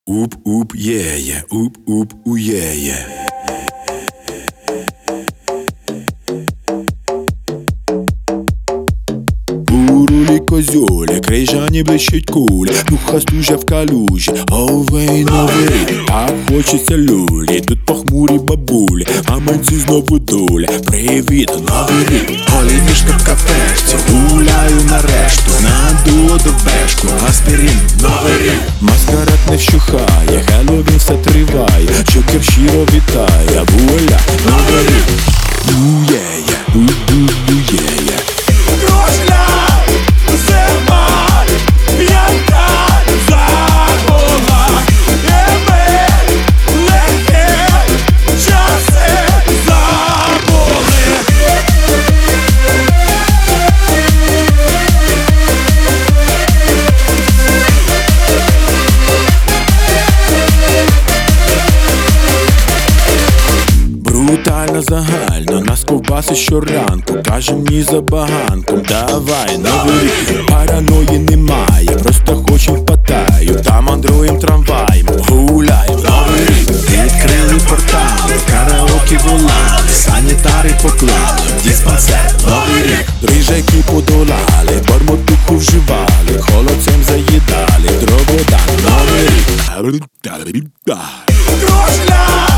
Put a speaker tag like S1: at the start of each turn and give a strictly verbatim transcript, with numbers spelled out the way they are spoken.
S1: Уп-уп, є-є, уп-уп, ує-є. У рулі козюлі, крижані блищить кулі, духа стужа в калюжі, овей новий рік, так хочеться люлі, тут похмурі бабулі, а менці знову дуля, привіт, новий рік. Голівішка в кафешці, гуляю нарешту, надуло до бешку, аспірин, новий рік. Маскарад не вщухає, Хеллоуін все триває, Джокер щиро вітає, вуаля, новий рік. Ує-є, у-у-у-є-є. Брутально загально, нас ковбаси щоранку, каже мені за баганком, давай, новий рік. Параної немає, просто хочем потаю, там мандруєм трамваєм, гуляєм, новий рік. Відкрили портали, караоке волали, санітари поклали, диспансер, новий рік. Дрижаки подолали, бормотуху вживали, холодцем заїдали, дрободан, новий рік.